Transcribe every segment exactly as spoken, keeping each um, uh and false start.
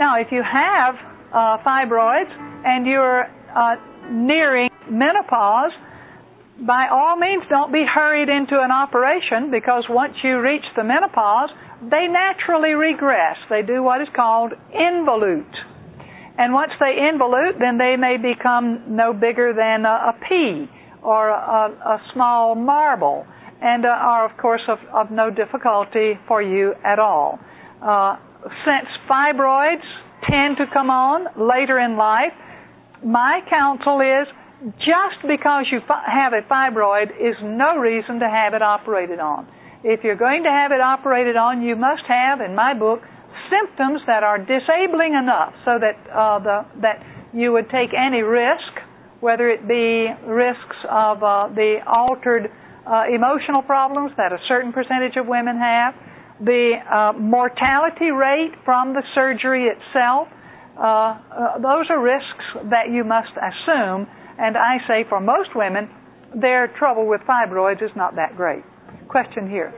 Now, if you have uh, fibroids and you're uh, nearing menopause, by all means don't be hurried into an operation, because once you reach the menopause, they naturally regress. They do what is called involute. And once they involute, then they may become no bigger than a, a pea or a, a small marble, and uh, are, of course, of, of no difficulty for you at all. Uh, since fibroids tend to come on later in life, my counsel is, just because you fi- have a fibroid is no reason to have it operated on. If you're going to have it operated on, you must have, in my book, symptoms that are disabling enough so that uh, the, that you would take any risk, whether it be risks of uh, the altered uh, emotional problems that a certain percentage of women have, the uh, mortality rate from the surgery itself. Uh, uh, those are risks that you must assume, and I say for most women, their trouble with fibroids is not that great. Question here.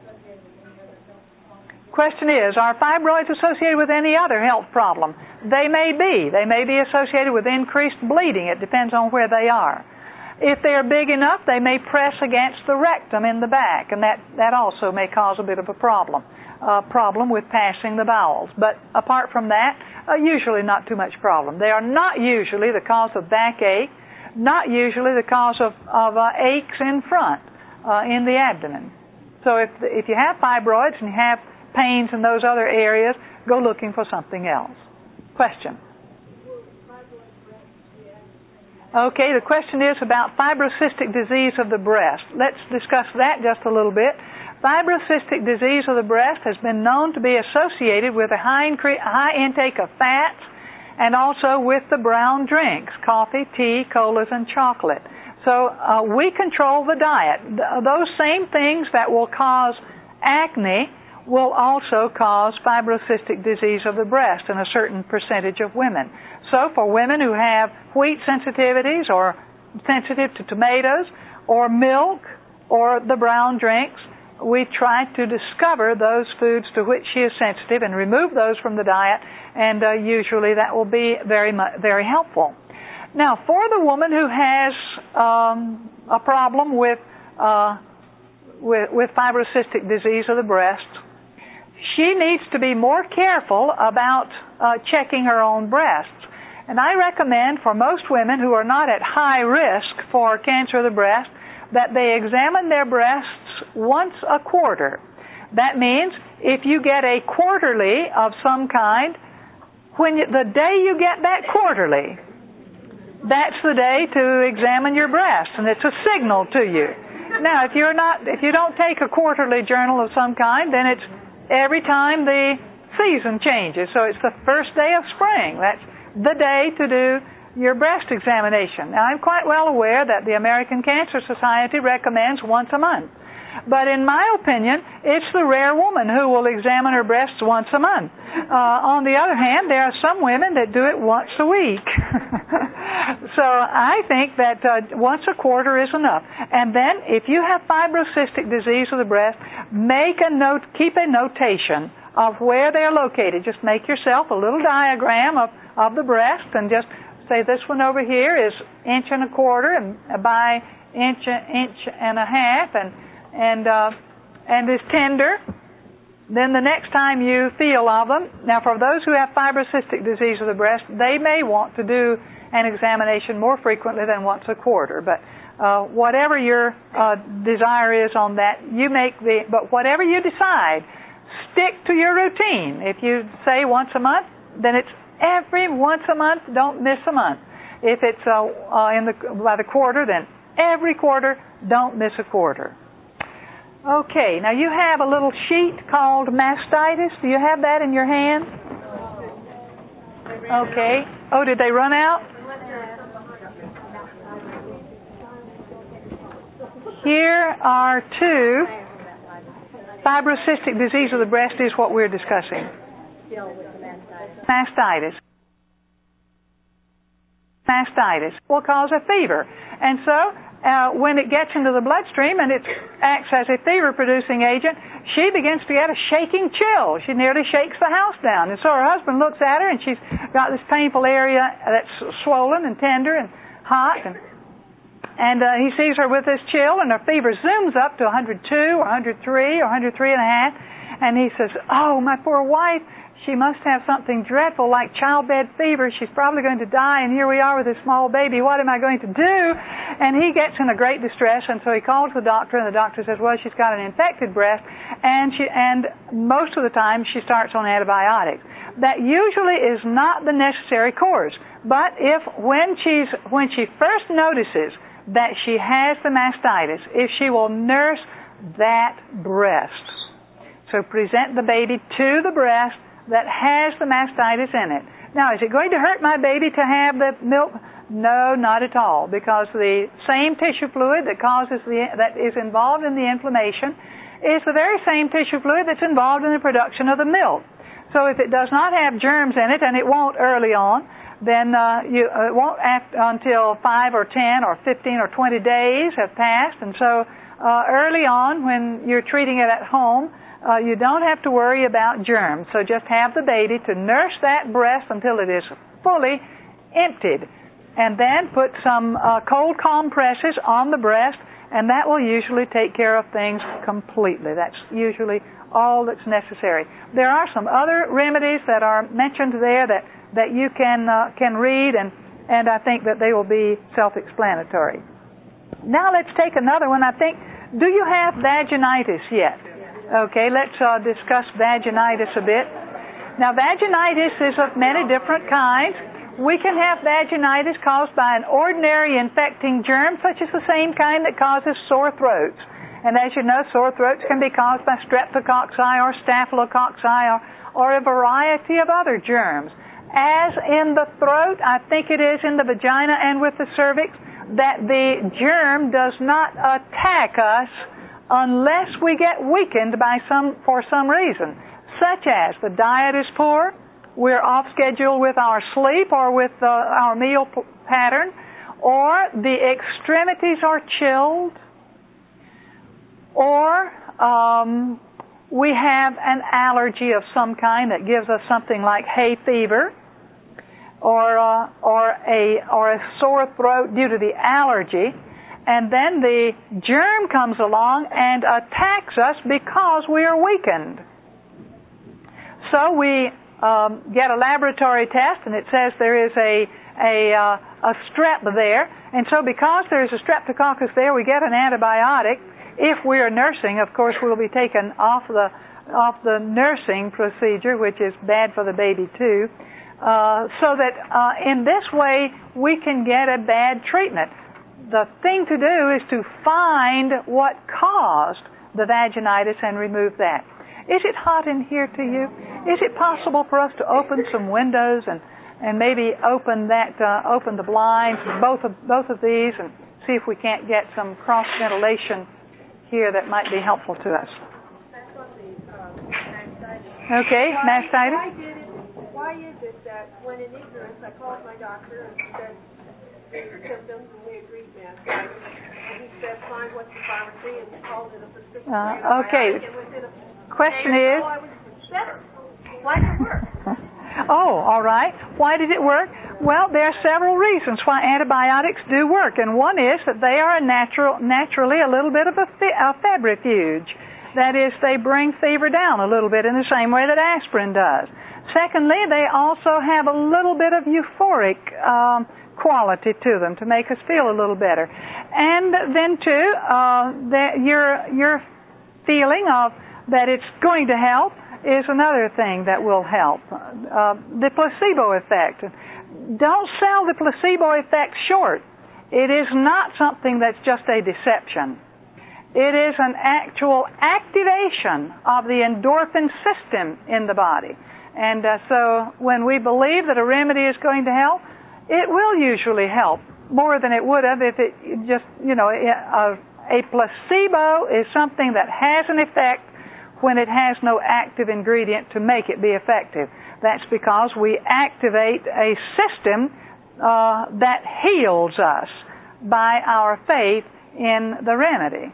Question is, are fibroids associated with any other health problem? They may be. They may be associated with increased bleeding. It depends on where they are. If they are big enough, they may press against the rectum in the back, and that, that also may cause a bit of a problem, uh, problem with passing the bowels. But apart from that, uh, usually not too much problem. They are not usually the cause of backache, not usually the cause of, of uh, aches in front, uh, in the abdomen. So if, if you have fibroids and you have pains in those other areas, go looking for something else. Question? Okay, the question is about fibrocystic disease of the breast. Let's discuss that just a little bit. Fibrocystic disease of the breast has been known to be associated with a high, incre- high intake of fats and also with the brown drinks, coffee, tea, colas, and chocolate. So uh, we control the diet. Th- those same things that will cause acne will also cause fibrocystic disease of the breast in a certain percentage of women. So for women who have wheat sensitivities or sensitive to tomatoes or milk or the brown drinks, we try to discover those foods to which she is sensitive and remove those from the diet, and uh, usually that will be very mu- very helpful. Now, for the woman who has um, a problem with, uh, with with fibrocystic disease of the breast, she needs to be more careful about uh, checking her own breasts. And I recommend for most women who are not at high risk for cancer of the breast that they examine their breasts once a quarter. That means if you get a quarterly of some kind, when you, the day you get that quarterly, that's the day to examine your breasts, and it's a signal to you. Now, if you're not, if you don't take a quarterly journal of some kind, then it's every time the season changes. So it's the first day of spring. That's the day to do your breast examination. Now, I'm quite well aware that the American Cancer Society recommends once a month. But in my opinion, it's the rare woman who will examine her breasts once a month. Uh, on the other hand, there are some women that do it once a week. So I think that uh, once a quarter is enough. And then, if you have fibrocystic disease of the breast, make a note, keep a notation of where they're located. Just make yourself a little diagram of, of the breast and just say this one over here is inch and a quarter and by inch, inch and a half and and uh, and is tender. Then the next time you feel of them, now for those who have fibrocystic disease of the breast, they may want to do an examination more frequently than once a quarter. But uh, whatever your uh, desire is on that, you make the. But whatever you decide, stick to your routine. If you say once a month, then it's every once a month. Don't miss a month. If it's uh, uh, in the by the quarter, then every quarter. Don't miss a quarter. Okay, now you have a little sheet called mastitis. Do you have that in your hand? Okay. Oh, did they run out? Here are two. Fibrocystic disease of the breast is what we're discussing. Mastitis. Mastitis will cause a fever. And so, uh, when it gets into the bloodstream and it acts as a fever-producing agent, she begins to get a shaking chill. She nearly shakes the house down. And so her husband looks at her, and she's got this painful area that's swollen and tender and hot, and And uh, he sees her with this chill, and her fever zooms up to one hundred two or one hundred three or one hundred three and a half. And he says, "Oh, my poor wife, she must have something dreadful like childbed fever. She's probably going to die, and here we are with this small baby. What am I going to do?" And he gets in a great distress, and so he calls the doctor, and the doctor says, "Well, she's got an infected breast, and she and most of the time she starts on antibiotics." That usually is not the necessary course. But if when she's when she first notices that she has the mastitis, if she will nurse that breast, so present the baby to the breast that has the mastitis in it. Now, is it going to hurt my baby to have the milk? No, not at all, because the same tissue fluid that causes the that is involved in the inflammation is the very same tissue fluid that's involved in the production of the milk. So if it does not have germs in it, and it won't early on, then uh, you, uh, it won't after, until five or ten or fifteen or twenty days have passed. And so uh, early on, when you're treating it at home, uh, you don't have to worry about germs. So just have the baby to nurse that breast until it is fully emptied. And then put some uh, cold compresses on the breast, and that will usually take care of things completely. That's usually all that's necessary. There are some other remedies that are mentioned there that that you can uh, can read, and, and I think that they will be self-explanatory. Now let's take another one. I think, do you have vaginitis yet? Okay, let's uh, discuss vaginitis a bit. Now, vaginitis is of many different kinds. We can have vaginitis caused by an ordinary infecting germ, such as the same kind that causes sore throats. And as you know, sore throats can be caused by streptococci or staphylococci or, or a variety of other germs. As in the throat, I think it is in the vagina and with the cervix, that the germ does not attack us unless we get weakened by some for some reason, such as the diet is poor, we're off schedule with our sleep or with uh, our meal p- pattern, or the extremities are chilled, or um, we have an allergy of some kind that gives us something like hay fever, or uh, or a or a sore throat due to the allergy, and then the germ comes along and attacks us because we are weakened. So we um, get a laboratory test, and it says there is a a uh, a strep there, and so because there is a streptococcus there, we get an antibiotic. If we are nursing, of course, we'll be taken off the off the nursing procedure, which is bad for the baby too. Uh, so that uh, in this way we can get a bad treatment. The thing to do is to find what caused the vaginitis and remove that. Is it hot in here to you? Is it possible for us to open some windows and, and maybe open that uh, open the blinds, both of both of these, and see if we can't get some cross ventilation here that might be helpful to us? That's on the uh, mastitis. Okay, mastitis. Why did it? Why is it that when in ignorance I called my doctor and said the symptoms and we agreed mastitis, and he said, "Fine, what's the pharmacy?" and called it a prescription Uh, okay. antibiotic, and within a Question day is. or so, I was better. Why did it work? Oh, all right. Why did it work? Well, there are several reasons why antibiotics do work, and one is that they are a natural, naturally a little bit of a, fe- a febrifuge. That is, they bring fever down a little bit in the same way that aspirin does. Secondly, they also have a little bit of euphoric um, quality to them to make us feel a little better. And then, too, uh, that your your feeling of that it's going to help is another thing that will help. Uh, the placebo effect. Don't sell the placebo effect short. It is not something that's just a deception. It is an actual activation of the endorphin system in the body. And uh, so when we believe that a remedy is going to help, it will usually help more than it would have if it just, you know, a, a placebo is something that has an effect when it has no active ingredient to make it be effective. That's because we activate a system uh, that heals us by our faith in the remedy.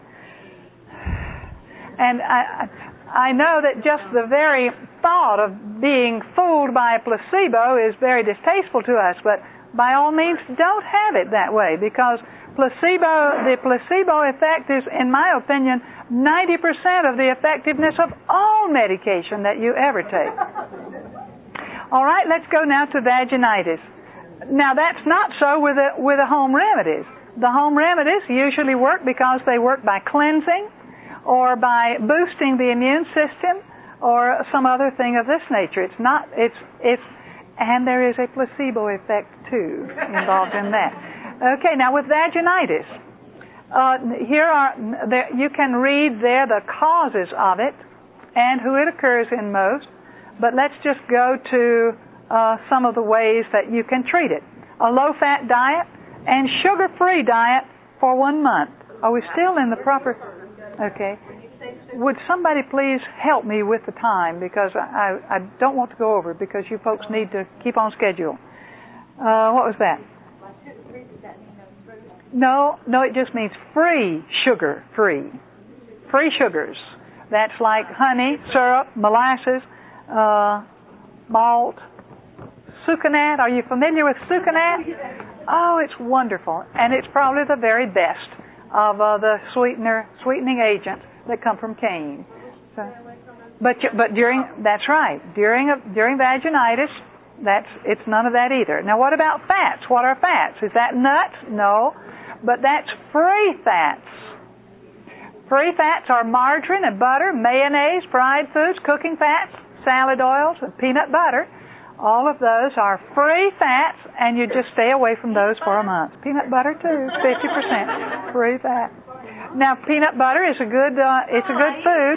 And I, I know that just the very thought of being fooled by a placebo is very distasteful to us, but by all means don't have it that way, because placebo, the placebo effect is, in my opinion, ninety percent of the effectiveness of all medication that you ever take. All right, let's go now to vaginitis. Now that's not so with the, with the home remedies. The home remedies usually work because they work by cleansing, or by boosting the immune system, or some other thing of this nature. It's not, it's, it's, and there is a placebo effect too involved in that. Okay, now with vaginitis, uh, here are, there, you can read there the causes of it and who it occurs in most, but let's just go to uh, some of the ways that you can treat it. A low-fat diet and sugar-free diet for one month. Are we still in the proper... Okay. Would somebody please help me with the time, because I, I, I don't want to go over, because you folks need to keep on schedule. Uh, what was that? No, no, it just means free sugar, free. Free sugars. That's like honey, syrup, molasses, uh, malt, sucanat. Are you familiar with sucanat? Oh, it's wonderful. And it's probably the very best of uh, the sweetener, sweetening agents that come from cane. So, but but during that's right during a, during vaginitis, that's it's none of that either. Now, what about fats? What are fats? Is that nuts? No, but that's free fats. Free fats are margarine and butter, mayonnaise, fried foods, cooking fats, salad oils, and peanut butter. All of those are free fats, and you just stay away from those for a month. Peanut butter too, fifty percent free fat. Now, peanut butter is a good, uh, it's a good food.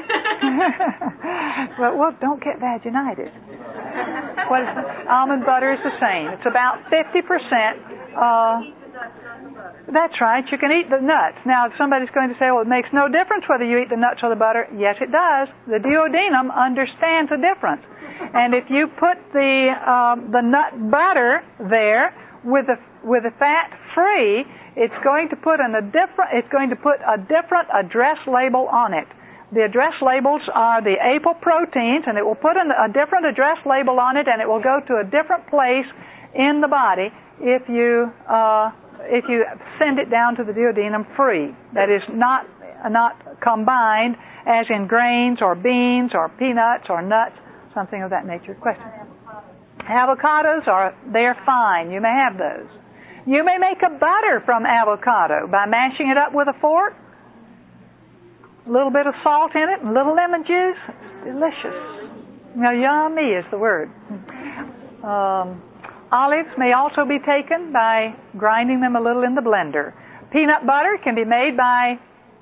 But well, don't get vaginitis. What is it? Almond butter is the same. It's about fifty percent. Uh, that's right. You can eat the nuts. Now, if somebody's going to say, well, it makes no difference whether you eat the nuts or the butter. Yes, it does. The duodenum understands the difference. And if you put the um, the nut butter there with the with the fat free, it's going to put in a different it's going to put a different address label on it. The address labels are the apoproteins, and it will put in a different address label on it, and it will go to a different place in the body if you uh, if you send it down to the duodenum free. That is not not combined as in grains or beans or peanuts or nuts. Something of that nature. Question? Avocados are, they're fine. You may have those. You may make a butter from avocado by mashing it up with a fork. A little bit of salt in it, and a little lemon juice. It's delicious. Now, yummy is the word. Um, olives may also be taken by grinding them a little in the blender. Peanut butter can be made by,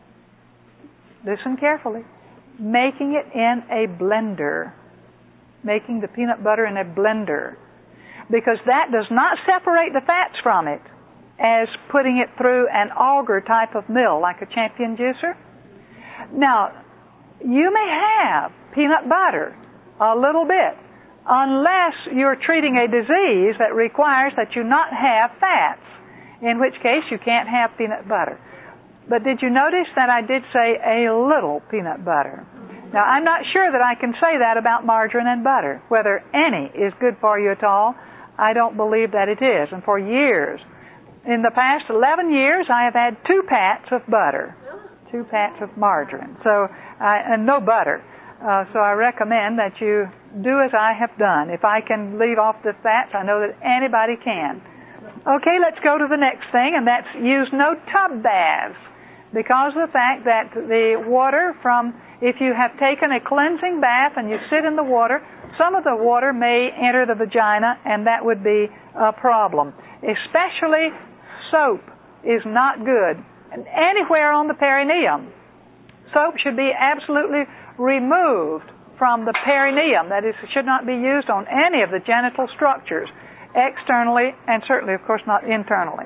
listen carefully, making it in a blender. Making the peanut butter in a blender, because that does not separate the fats from it as putting it through an auger type of mill like a Champion juicer. Now, you may have peanut butter a little bit unless you're treating a disease that requires that you not have fats, in which case you can't have peanut butter. But did you notice that I did say a little peanut butter? Now, I'm not sure that I can say that about margarine and butter. Whether any is good for you at all, I don't believe that it is. And for years, in the past eleven years, I have had two pats of butter, two pats of margarine, so uh, and no butter. Uh, so I recommend that you do as I have done. If I can leave off the fats, I know that anybody can. Okay, let's go to the next thing, and that's use no tub baths, because of the fact that the water from If you have taken a cleansing bath and you sit in the water, some of the water may enter the vagina, and that would be a problem. Especially soap is not good. And anywhere on the perineum, soap should be absolutely removed from the perineum. That is, it should not be used on any of the genital structures, externally, and certainly, of course, not internally.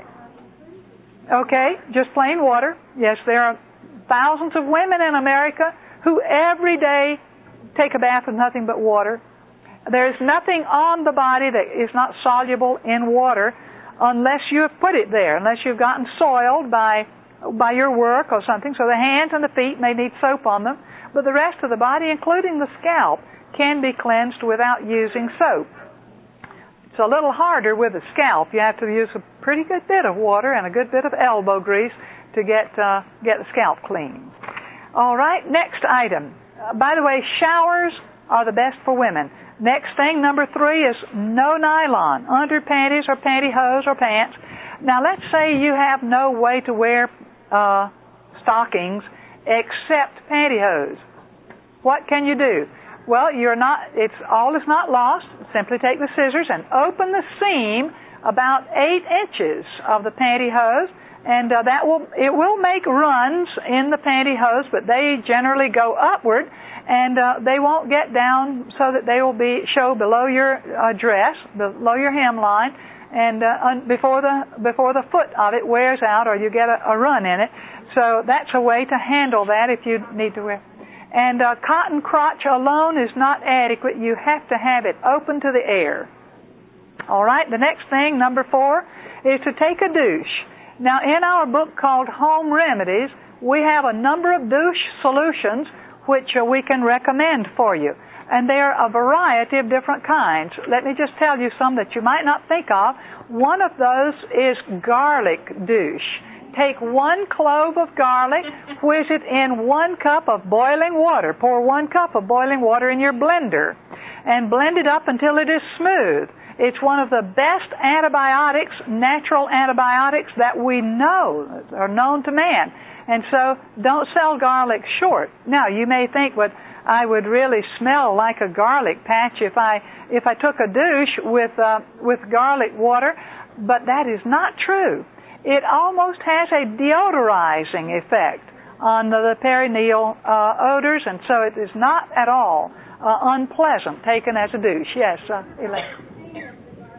Okay, just plain water. Yes, there are thousands of women in America who every day take a bath with nothing but water. There's nothing on the body that is not soluble in water unless you have put it there, unless you've gotten soiled by by your work or something, so the hands and the feet may need soap on them, but the rest of the body, including the scalp, can be cleansed without using soap. It's a little harder with the scalp. You have to use a pretty good bit of water and a good bit of elbow grease to get uh, get the scalp clean. All right, next item. Uh, by the way, showers are the best for women. Next thing, number three, is no nylon, under panties or pantyhose or pants. Now, let's say you have no way to wear uh, stockings except pantyhose. What can you do? Well, you're not. It's all is not lost. Simply take the scissors and open the seam about eight inches of the pantyhose, and uh, that will it will make runs in the pantyhose, but they generally go upward, and uh, they won't get down so that they will be show below your uh, dress, below your hemline, and uh, un- before the before the foot of it wears out or you get a, a run in it. So that's a way to handle that if you need to wear. And uh, cotton crotch alone is not adequate. You have to have it open to the air. All right, the next thing, number four, is to take a douche. Now, in our book called Home Remedies, we have a number of douche solutions which uh, we can recommend for you. And they are a variety of different kinds. Let me just tell you some that you might not think of. One of those is garlic douche. Take one clove of garlic, whiz it in one cup of boiling water. Pour one cup of boiling water in your blender and blend it up until it is smooth. It's one of the best antibiotics, natural antibiotics that we know, are known to man. And so don't sell garlic short. Now, you may think, but I would really smell like a garlic patch if I if I took a douche with uh, with garlic water, but that is not true. It almost has a deodorizing effect on the, the perineal uh, odors, and so it is not at all uh, unpleasant taken as a douche. Yes, uh, Elaine.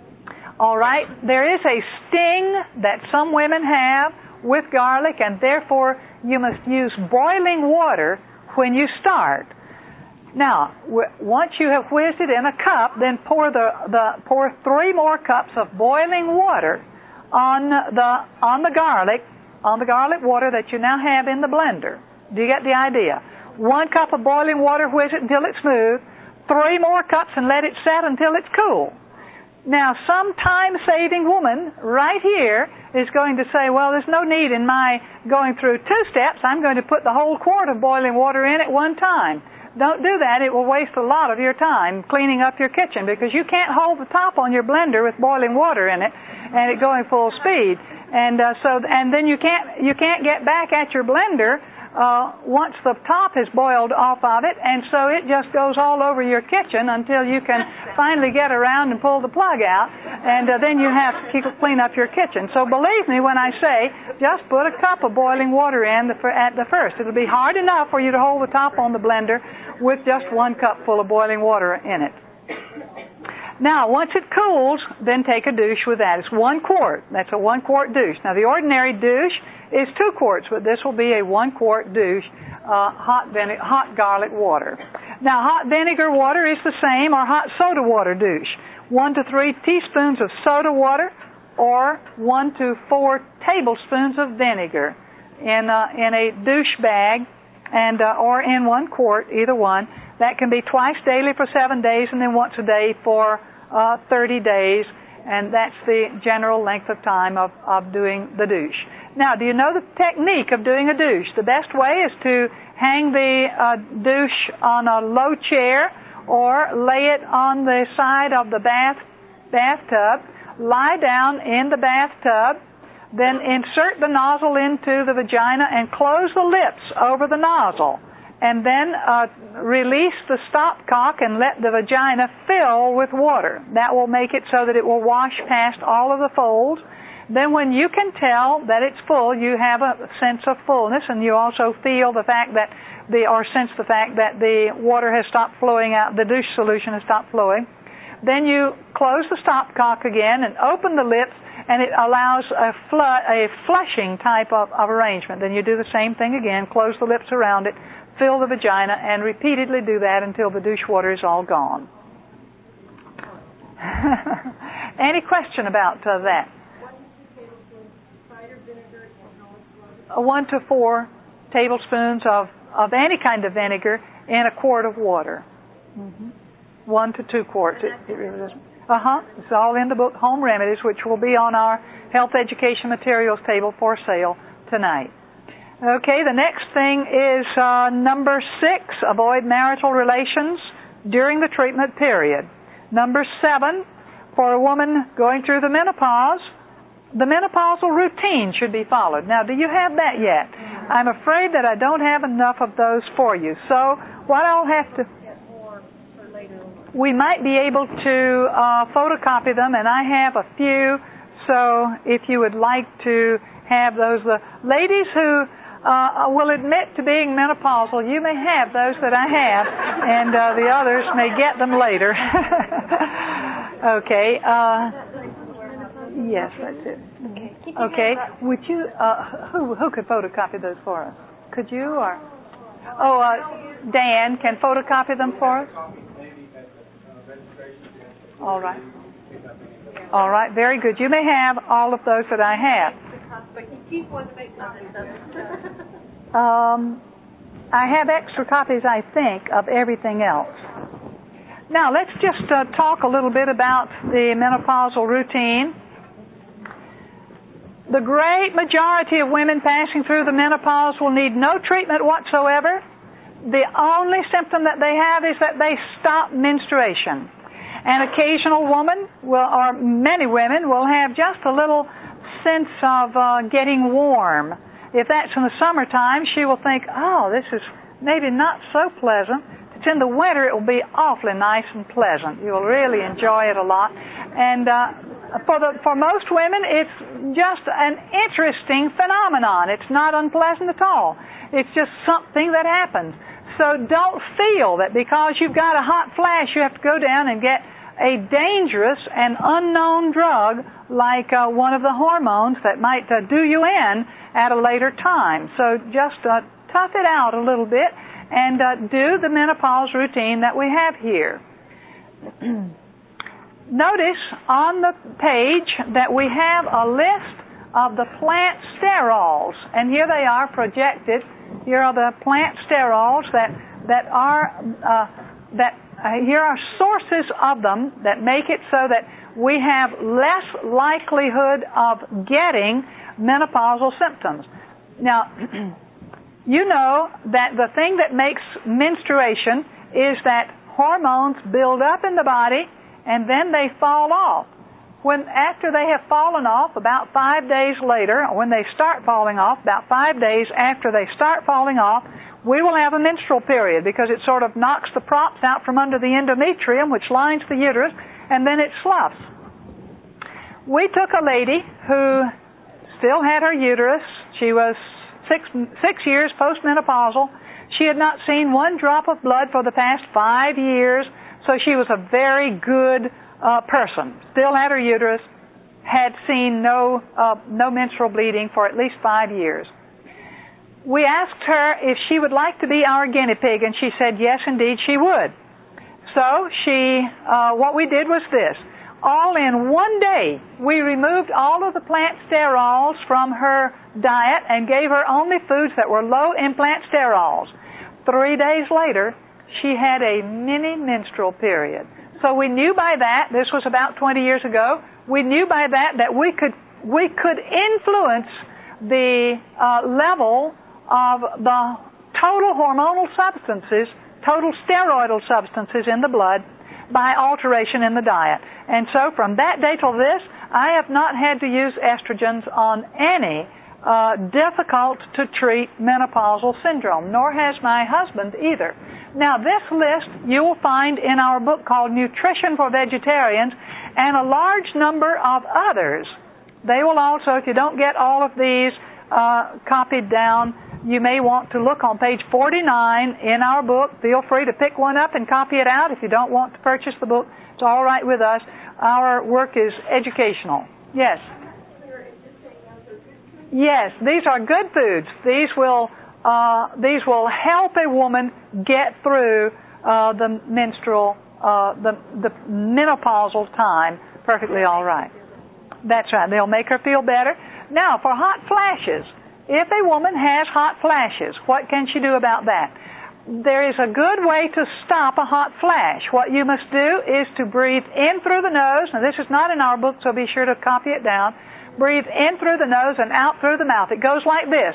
All right, there is a sting that some women have with garlic, and therefore you must use boiling water when you start. Now, w- once you have whizzed it in a cup, then pour the, the pour three more cups of boiling water on the on the garlic, on the garlic water that you now have in the blender. Do you get the idea? One cup of boiling water, whiz it until it's smooth. Three more cups and let it set until it's cool. Now, some time-saving woman right here is going to say, well, there's no need in my going through two steps. I'm going to put the whole quart of boiling water in at one time. Don't do that. It will waste a lot of your time cleaning up your kitchen because you can't hold the top on your blender with boiling water in it and it going full speed. And uh, so, and then you can't you can't get back at your blender uh, once the top is boiled off of it, and so it just goes all over your kitchen until you can finally get around and pull the plug out, and uh, then you have to clean up your kitchen. So believe me when I say, just put a cup of boiling water in the, at the first. It'll be hard enough for you to hold the top on the blender with just one cup full of boiling water in it. Now, once it cools, then take a douche with that. It's one quart. That's a one quart douche. Now, the ordinary douche is two quarts, but this will be a one quart douche, uh, hot, vine- hot garlic water. Now, hot vinegar water is the same, or hot soda water douche. One to three teaspoons of soda water, or one to four tablespoons of vinegar in uh, in a douche bag, and uh, or in one quart, either one. That can be twice daily for seven days and then once a day for uh, thirty days, and that's the general length of time of, of doing the douche. Now, do you know the technique of doing a douche? The best way is to hang the uh, douche on a low chair or lay it on the side of the bath bathtub, lie down in the bathtub, then insert the nozzle into the vagina and close the lips over the nozzle. And then uh, release the stopcock and let the vagina fill with water. That will make it so that it will wash past all of the folds. Then when you can tell that it's full, you have a sense of fullness, and you also feel the fact that the, or sense the fact that the water has stopped flowing out, the douche solution has stopped flowing. Then you close the stopcock again and open the lips, and it allows a, fl- a flushing type of, of arrangement. Then you do the same thing again, close the lips around it, fill the vagina, and repeatedly do that until the douche water is all gone. Any question about uh, that? uh, one to four tablespoons of, of any kind of vinegar in a quart of water. Mm-hmm. One to two quarts. It, it really doesn't. Uh-huh. It's all in the book Home Remedies, which will be on our health education materials table for sale tonight. Okay, the next thing is uh, number six, avoid marital relations during the treatment period. Number seven, for a woman going through the menopause, the menopausal routine should be followed. Now, do you have that yet? I'm afraid that I don't have enough of those for you. So what I'll have to... We might be able to uh, photocopy them, and I have a few, so if you would like to have those. The ladies who uh, will admit to being menopausal, you may have those that I have, and uh, the others may get them later. Okay. Uh, yes, that's it. Okay. Would you, uh, who, who could photocopy those for us? Could you, or? Oh, uh, Dan can photocopy them for us? All right. All right, very good. You may have all of those that I have. Um, I have extra copies, I think, of everything else. Now, let's just uh, talk a little bit about the menopausal routine. The great majority of women passing through the menopause will need no treatment whatsoever. The only symptom that they have is that they stop menstruation. An occasional woman, will, or many women, will have just a little sense of uh, getting warm. If that's in the summertime, she will think, oh, this is maybe not so pleasant. If it's in the winter, it will be awfully nice and pleasant. You will really enjoy it a lot. And uh, for, the, for most women, it's just an interesting phenomenon. It's not unpleasant at all. It's just something that happens. So don't feel that because you've got a hot flash, you have to go down and get a dangerous and unknown drug like uh, one of the hormones that might uh, do you in at a later time. So just uh, tough it out a little bit and uh, do the menopause routine that we have here. Notice on the page that we have a list of the plant sterols, and here they are projected. Here are the plant sterols that that are uh, that uh, here are sources of them that make it so that we have less likelihood of getting menopausal symptoms. Now, you know that the thing that makes menstruation is that hormones build up in the body and then they fall off. When after they have fallen off, about five days later, or when they start falling off, about five days after they start falling off, we will have a menstrual period because it sort of knocks the props out from under the endometrium, which lines the uterus, and then it sloughs. We took a lady who still had her uterus. She was six, six years postmenopausal. She had not seen one drop of blood for the past five years, so she was a very good uh, person. Still had her uterus, had seen no uh, no menstrual bleeding for at least five years. We asked her if she would like to be our guinea pig, and she said yes, indeed, she would. So she, uh, what we did was this. All in one day, we removed all of the plant sterols from her diet and gave her only foods that were low in plant sterols. Three days later, she had a mini menstrual period. So we knew by that, this was about twenty years ago, we knew by that that we could we could influence the uh, level of the total hormonal substances, total steroidal substances in the blood by alteration in the diet. And so from that day till this, I have not had to use estrogens on any uh, difficult to treat menopausal syndrome, nor has my husband either. Now this list you will find in our book called Nutrition for Vegetarians and a large number of others. They will also, if you don't get all of these uh, copied down, you may want to look on page forty-nine in our book. Feel free to pick one up and copy it out. If you don't want to purchase the book, it's all right with us. Our work is educational. Yes? Yes, these are good foods. These will uh, these will help a woman get through uh, the menstrual, uh, the, the menopausal time perfectly all right. That's right. They'll make her feel better. Now, for hot flashes, If a woman has hot flashes, what can she do about that? There is a good way to stop a hot flash. What you must do is to breathe in through the nose. Now, this is not in our book, so be sure to copy it down. Breathe in through the nose and out through the mouth. It goes like this.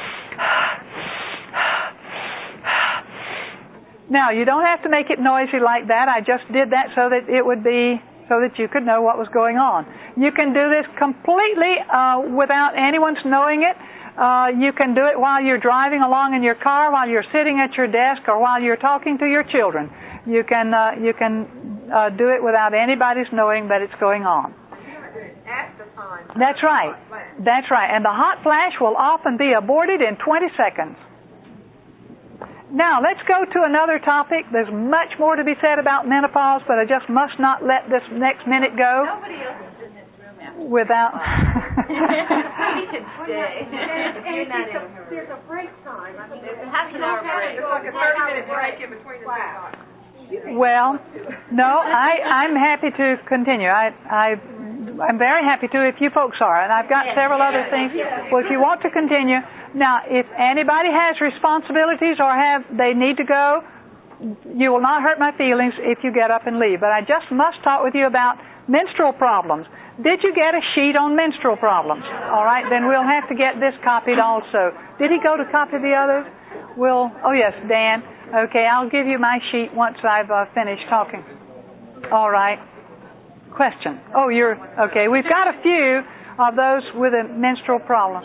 Now, you don't have to make it noisy like that. I just did that so that it would be, so that you could know what was going on. You can do this completely uh, without anyone's knowing it. Uh, you can do it while you're driving along in your car, while you're sitting at your desk, or while you're talking to your children. You can uh, you can uh, do it without anybody's knowing that it's going on. That's right. That's right. And the hot flash will often be aborted in twenty seconds. Now, let's go to another topic. There's much more to be said about menopause, but I just must not let this next minute go. Nobody else is in this room after without we should stay. There's a break time. I mean, There's a half an hour break. It's like a thirty minute break in between the two. Well, no, I, I'm happy to continue. I, I, I'm very happy to if you folks are, and I've got several other things. Well, if you want to continue, now, if anybody has responsibilities or have they need to go, you will not hurt my feelings if you get up and leave. But I just must talk with you about menstrual problems. Did you get a sheet on menstrual problems? All right, then we'll have to get this copied also. Did he go to copy the others? We'll, oh yes, Dan. Okay, I'll give you my sheet once I've uh, finished talking. All right. Question. Oh, you're, okay, we've got a few of those with a menstrual problem.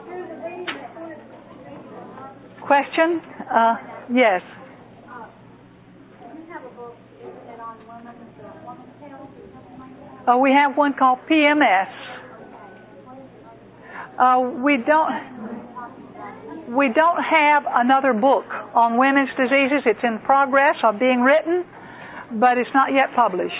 Question? Uh, yes. Oh, we have one called P M S. Uh, we don't we don't have another book on women's diseases. It's in progress of being written, but it's not yet published.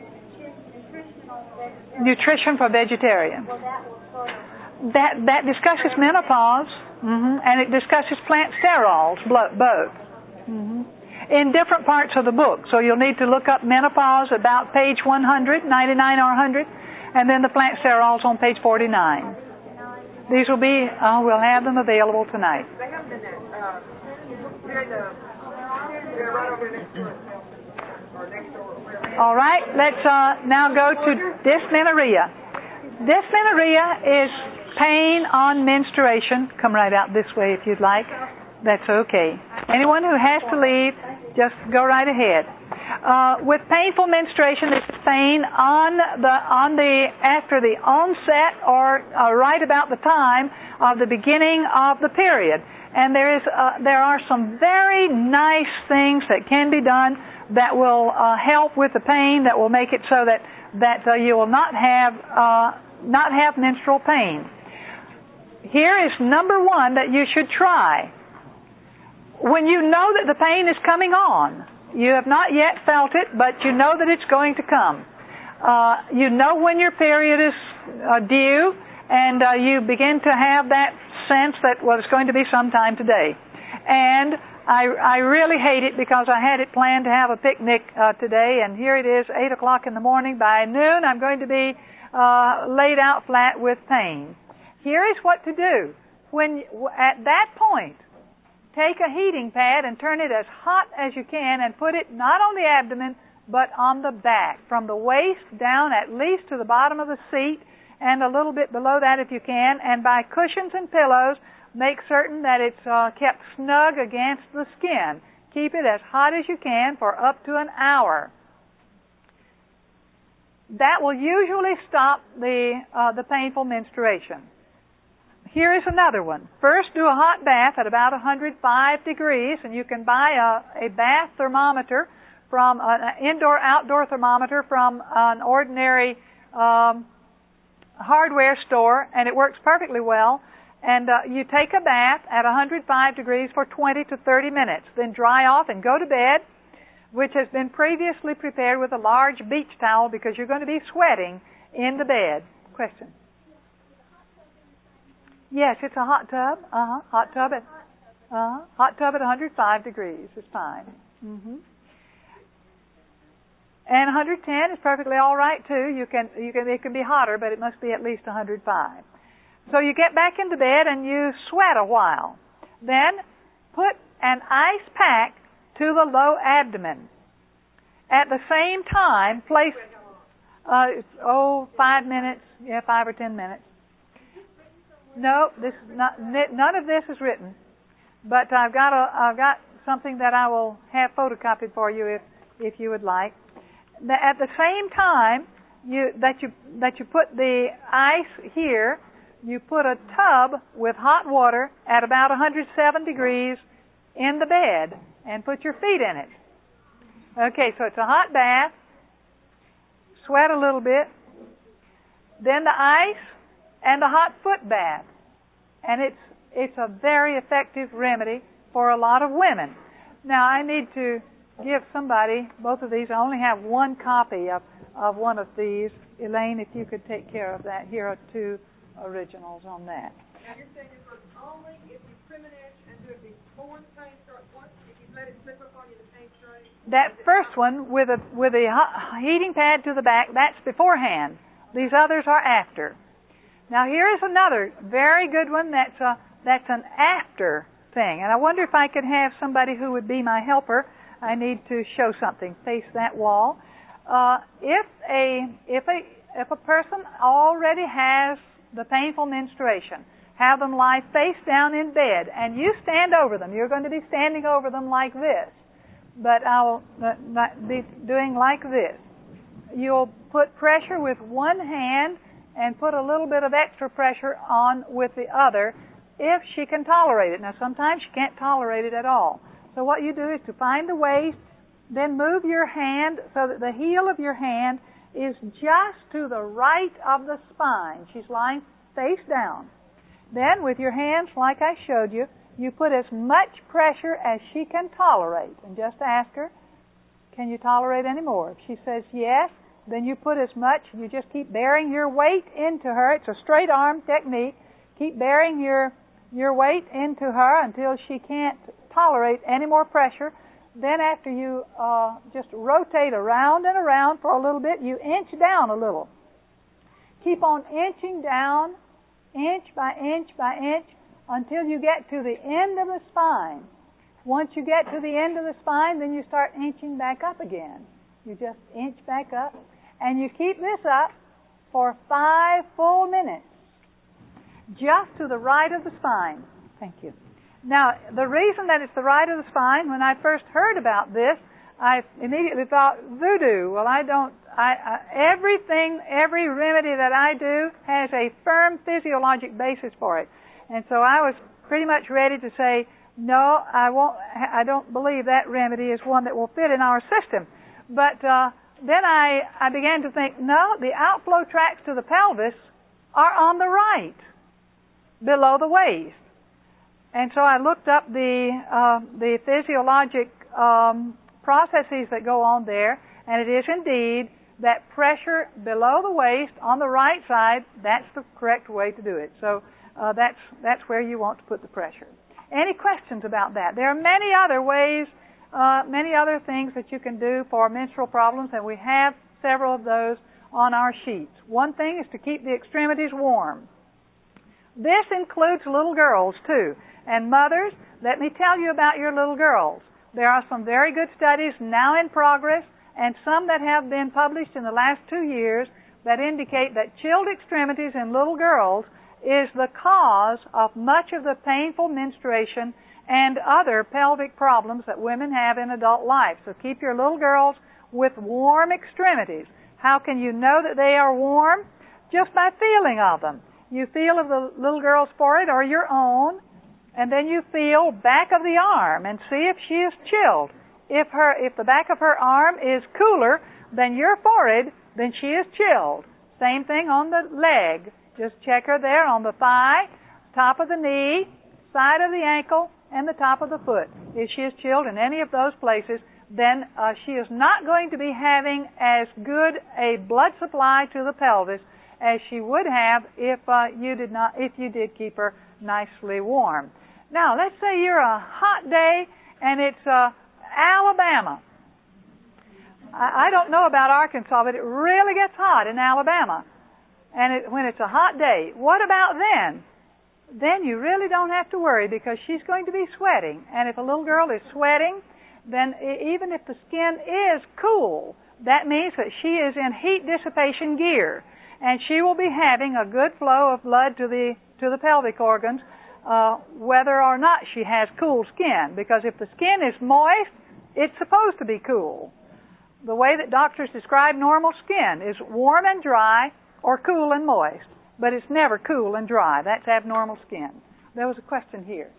Nutrition for vegetarian. That that discusses menopause, mm-hmm, and it discusses plant sterols, both. Mm-hmm. In different parts of the book. So you'll need to look up menopause about page one hundred, ninety-nine or one hundred, and then the plant sterols on page forty-nine. These will be, uh, we'll have them available tonight. They have them in uh, they're in the, they're right over next door. Or next door. All right, let's uh, now go to dysmenorrhea. Dysmenorrhea is pain on menstruation. Come right out this way if you'd like. That's okay. Anyone who has to leave, just go right ahead. Uh, with painful menstruation, this is pain on the on the after the onset or uh, right about the time of the beginning of the period. And there is uh, there are some very nice things that can be done that will uh, help with the pain, that will make it so that that uh, you will not have uh, not have menstrual pain. Here is number one that you should try. When you know that the pain is coming on, you have not yet felt it, but you know that it's going to come. Uh, you know when your period is uh, due, and uh, you begin to have that sense that, well, it's going to be sometime today. And I, I really hate it because I had it planned to have a picnic uh, today, and here it is, eight o'clock in the morning. By noon, I'm going to be uh, laid out flat with pain. Here is what to do. When at that point, take a heating pad and turn it as hot as you can and put it not on the abdomen but on the back, from the waist down at least to the bottom of the seat and a little bit below that if you can. And by cushions and pillows, make certain that it's uh, kept snug against the skin. Keep it as hot as you can for up to an hour. That will usually stop the uh, the painful menstruation. Here is another one. First, do a hot bath at about one hundred five degrees, and you can buy a, a bath thermometer from an indoor-outdoor thermometer from an ordinary um, hardware store, and it works perfectly well. And uh, you take a bath at one hundred five degrees for twenty to thirty minutes, then dry off and go to bed, which has been previously prepared with a large beach towel because you're going to be sweating in the bed. Question? Yes, it's a hot tub. Uh-huh. Hot tub at uh-huh. Hot tub at one hundred five degrees is fine. Mm-hmm. And one hundred ten is perfectly all right too. You can you can it can be hotter, but it must be at least one hundred five. So you get back into bed and you sweat a while. Then put an ice pack to the low abdomen. At the same time, place, uh, oh, five minutes, yeah, five or ten minutes. No, this is not, none of this is written, but I've got a, I've got something that I will have photocopied for you if, if you would like. At the same time you, that you that you put the ice here, you put a tub with hot water at about one hundred seven degrees in the bed and put your feet in it. Okay, so it's a hot bath. Sweat a little bit. Then the ice and a hot foot bath. And it's it's a very effective remedy for a lot of women. Now, I need to give somebody both of these. I only have one copy of, of one of these. Elaine, if you could take care of that. Here are two originals on that. Now, you're saying it was only if you trim an edge and do it before the paint starts. Once, if you let it slip up on you, the paint straight? That first one with a with a heating pad to the back, that's beforehand. These others are after. Now, here is another very good one that's a That's an after thing. And I wonder if I could have somebody who would be my helper. I need to show something. Face that wall. Uh, if a if a if a person already has the painful menstruation, have them lie face down in bed, and you stand over them. You're going to be standing over them like this, but I'll not be doing like this. You'll put pressure with one hand and put a little bit of extra pressure on with the other, if she can tolerate it. Now, sometimes she can't tolerate it at all. So what you do is to find the waist, then move your hand so that the heel of your hand is just to the right of the spine. She's lying face down. Then, with your hands, like I showed you, you put as much pressure as she can tolerate. And just ask her, can you tolerate any more? If she says yes, then you put as much. You just keep bearing your weight into her. It's a straight arm technique. Keep bearing your your weight into her until she can't tolerate any more pressure. Then after you uh, just rotate around and around for a little bit, you inch down a little. Keep on inching down, inch by inch by inch, until you get to the end of the spine. Once you get to the end of the spine, then you start inching back up again. You just inch back up, and you keep this up for five full minutes. Just to the right of the spine. Thank you. Now, the reason that it's the right of the spine, when I first heard about this, I immediately thought, voodoo. Well, I don't, I, I, everything, every remedy that I do has a firm physiologic basis for it. And so I was pretty much ready to say, no, I won't, I don't believe that remedy is one that will fit in our system. But uh, then I, I began to think, no, the outflow tracts to the pelvis are on the right, below the waist. And so I looked up the uh, the physiologic um, processes that go on there, and it is indeed that pressure below the waist on the right side, that's the correct way to do it. So uh, that's that's where you want to put the pressure. Any questions about that? There are many other ways, uh, many other things that you can do for menstrual problems, and we have several of those on our sheets. One thing is to keep the extremities warm. This includes little girls, too. And mothers, let me tell you about your little girls. There are some very good studies now in progress, and some that have been published in the last two years that indicate that chilled extremities in little girls is the cause of much of the painful menstruation and other pelvic problems that women have in adult life. So keep your little girls with warm extremities. How can you know that they are warm? Just by feeling of them. You feel of the little girl's forehead or your own, and then you feel back of the arm and see if she is chilled. If her, if the back of her arm is cooler than your forehead, then she is chilled. Same thing on the leg. Just check her there on the thigh, top of the knee, side of the ankle, and the top of the foot. If she is chilled in any of those places, then uh, she is not going to be having as good a blood supply to the pelvis as she would have if uh, you did not, if you did keep her nicely warm. Now, let's say you're a hot day and it's uh, Alabama. I, I don't know about Arkansas, but it really gets hot in Alabama. and it, when it's a hot day, what about then? Then you really don't have to worry because she's going to be sweating. And if a little girl is sweating, then even if the skin is cool, that means that she is in heat dissipation gear. And she will be having a good flow of blood to the to the pelvic organs, uh, whether or not she has cool skin. Because if the skin is moist, it's supposed to be cool. The way that doctors describe normal skin is warm and dry or cool and moist. But it's never cool and dry. That's abnormal skin. There was a question here.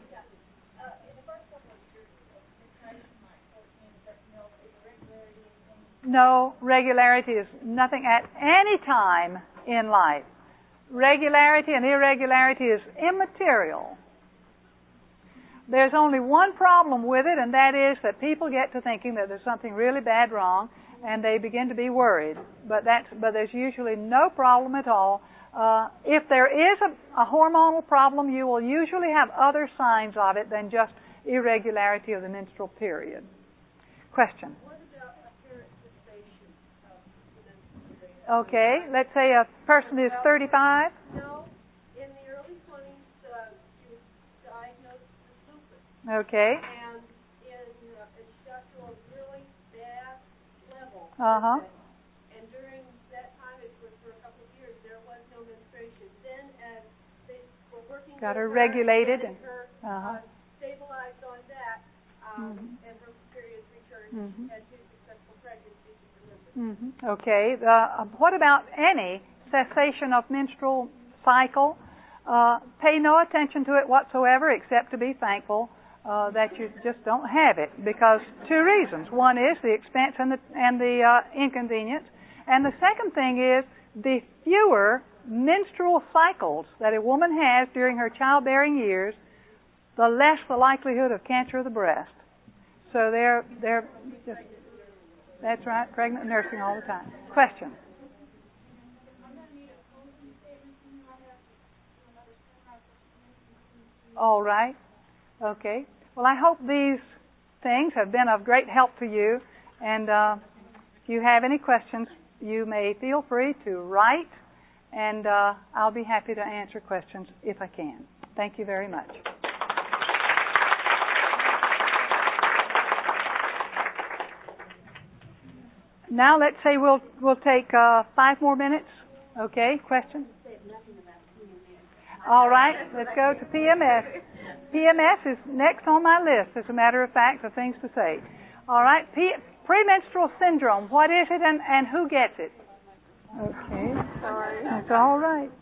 No, regularity is nothing at any time in life. Regularity and irregularity is immaterial. There's only one problem with it, and that is that people get to thinking that there's something really bad wrong, and they begin to be worried. But that's but there's usually no problem at all. Uh, if there is a, a hormonal problem, you will usually have other signs of it than just irregularity of the menstrual period. Question? What about apparent cessation of the menstrual period? Okay, let's say a person is thirty-five. No, in the early twenties, uh, she was diagnosed with lupus. Okay. And in, uh, it got to a really bad level. Uh-huh. And during that time, it was for a couple of years, there was no menstruation. Then as they were working Got her with regulated and her uh-huh. uh, stabilized on that, um, mm-hmm. and her periods returned, mm-hmm. she had two successful pregnancies and delivered. Mm-hmm. Okay. Uh, what about any cessation of menstrual cycle? Uh, pay no attention to it whatsoever except to be thankful uh, that you just don't have it, because two reasons. One is the expense and the, and the uh, inconvenience. And the second thing is the fewer menstrual cycles that a woman has during her childbearing years, the less the likelihood of cancer of the breast. So they're, they're just, that's right, pregnant and nursing all the time. Question? All right. Okay. Well, I hope these things have been of great help to you. And uh, if you have any questions, you may feel free to write, and uh, I'll be happy to answer questions if I can. Thank you very much. Now let's say we'll we'll take uh, five more minutes. Okay, questions? All right, let's go to P M S. P M S is next on my list, as a matter of fact, of things to say. All right, P- premenstrual syndrome. What is it, and, and who gets it? Okay, Sorry. that's all right.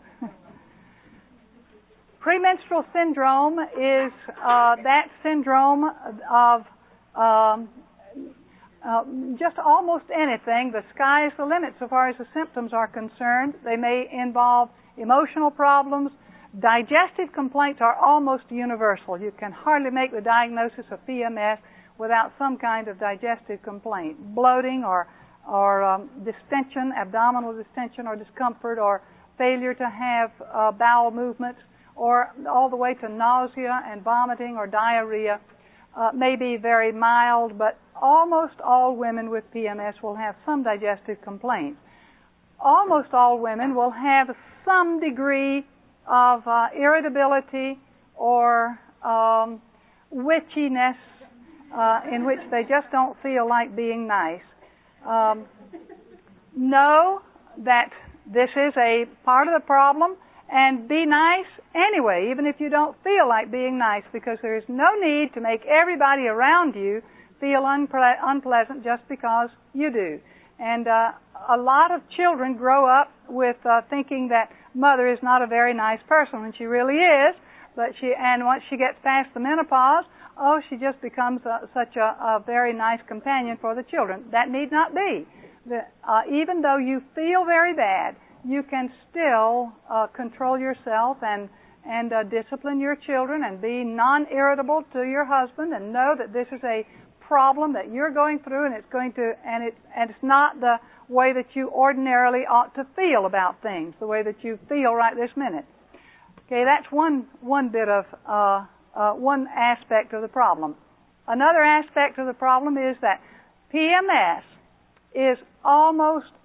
Premenstrual syndrome is uh, that syndrome of um, uh, just almost anything. The sky is the limit so far as the symptoms are concerned. They may involve emotional problems. Digestive complaints are almost universal. You can hardly make the diagnosis of P M S without some kind of digestive complaint. Bloating or, or um, distension, abdominal distension or discomfort, or failure to have uh, bowel movements, or all the way to nausea and vomiting or diarrhea, uh, may be very mild, but almost all women with P M S will have some digestive complaints. Almost all women will have some degree of uh, irritability or um, witchiness uh, in which they just don't feel like being nice. Um, know that this is a part of the problem, and be nice anyway, even if you don't feel like being nice, because there is no need to make everybody around you feel unple- unpleasant just because you do. And uh, a lot of children grow up with uh, thinking that mother is not a very nice person, and she really is. But she, and once she gets past the menopause, oh, she just becomes a, such a, a very nice companion for the children. That need not be. The, uh, even though you feel very bad, you can still uh, control yourself and and uh, discipline your children and be non-irritable to your husband, and know that this is a problem that you're going through, and it's going to and it and it's not the way that you ordinarily ought to feel about things, the way that you feel right this minute. Okay, that's one one bit of uh, uh, one aspect of the problem. Another aspect of the problem is that P M S is almost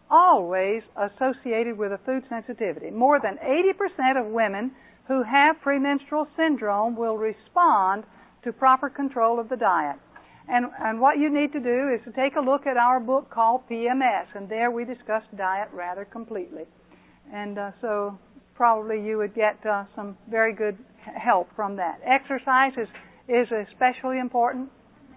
always associated with a food sensitivity. More than eighty percent of women who have premenstrual syndrome will respond to proper control of the diet. And, and what you need to do is to take a look at our book called P M S, and there we discuss diet rather completely. And uh, so probably you would get uh, some very good help from that. Exercise is, is especially important.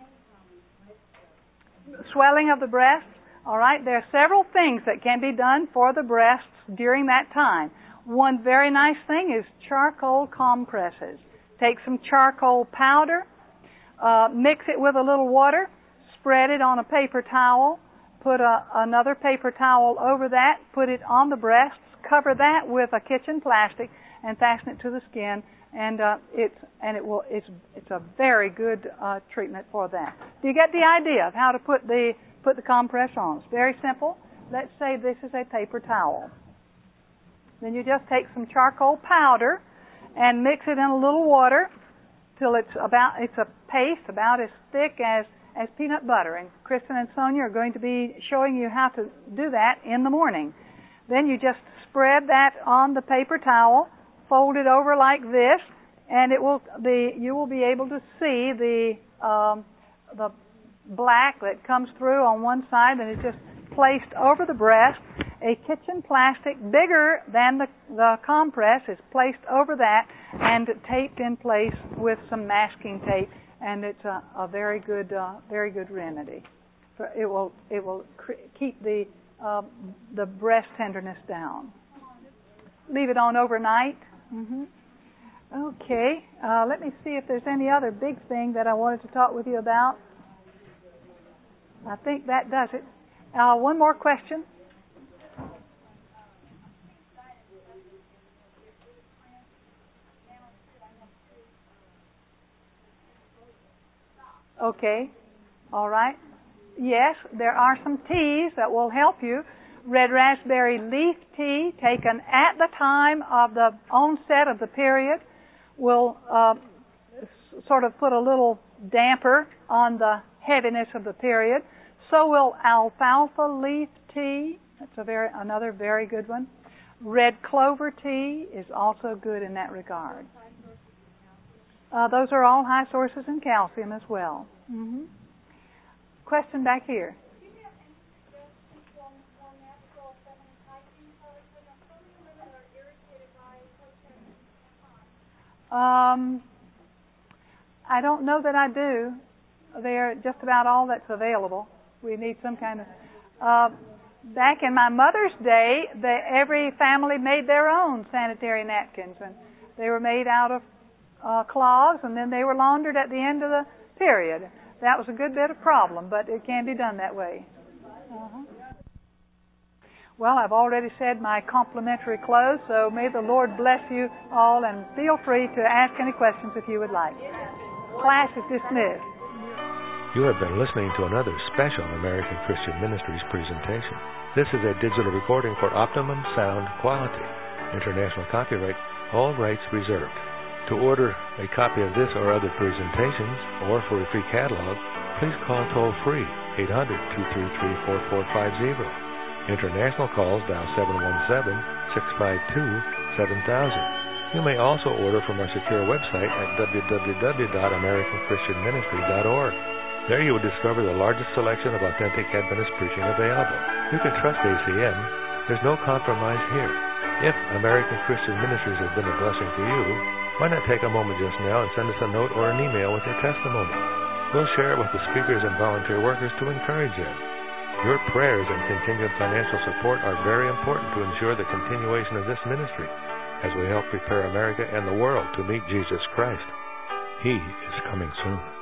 Swelling of the breasts, all right, there are several things that can be done for the breasts during that time. One very nice thing is charcoal compresses. Take some charcoal powder, uh, mix it with a little water, spread it on a paper towel, put a, another paper towel over that, put it on the breasts, cover that with a kitchen plastic, and fasten it to the skin. And uh, it's and it will it's it's a very good uh, treatment for that. Do you get the idea of how to put the put the compress on? It's very simple. Let's say this is a paper towel. Then you just take some charcoal powder and mix it in a little water till it's about it's a paste about as thick as as peanut butter. And Kristen and Sonia are going to be showing you how to do that in the morning. Then you just spread that on the paper towel. Fold it over like this, and it will the you will be able to see the um, the black that comes through on one side, and it's just placed over the breast. A kitchen plastic bigger than the, the compress is placed over that and taped in place with some masking tape, and it's a, a very good uh, very good remedy. It will it will cre- keep the uh, the breast tenderness down. Leave it on overnight. Mm-hmm. Okay, uh, let me see if there's any other big thing that I wanted to talk with you about. I think that does it. Uh, one more question. Okay, all right. Yes, there are some teas that will help you. Red raspberry leaf tea taken at the time of the onset of the period will uh, s- sort of put a little damper on the heaviness of the period. So will alfalfa leaf tea. That's a very another very good one. Red clover tea is also good in that regard. Uh, those are all high sources in calcium as well. Mm-hmm. Question back here. Um, I don't know that I do. They're just about all that's available. We need some kind of... Uh, back in my mother's day, the, every family made their own sanitary napkins, and they were made out of uh, cloths, and then they were laundered at the end of the period. That was a good bit of problem, but it can be done that way. Uh-huh. Well, I've already said my complimentary close, so may the Lord bless you all, and feel free to ask any questions if you would like. Class is dismissed. You have been listening to another special American Christian Ministries presentation. This is a digital recording for optimum sound quality. International copyright, all rights reserved. To order a copy of this or other presentations, or for a free catalog, please call toll-free eight hundred, two three three, four four five zero. International calls dial seven one seven, six five two, seven thousand. You may also order from our secure website at w w w dot american christian ministry dot org. There you will discover the largest selection of authentic Adventist preaching available. You can trust A C M. There's no compromise here. If American Christian Ministries has been a blessing for you, why not take a moment just now and send us a note or an email with your testimony? We'll share it with the speakers and volunteer workers to encourage you. Your prayers and continued financial support are very important to ensure the continuation of this ministry as we help prepare America and the world to meet Jesus Christ. He is coming soon.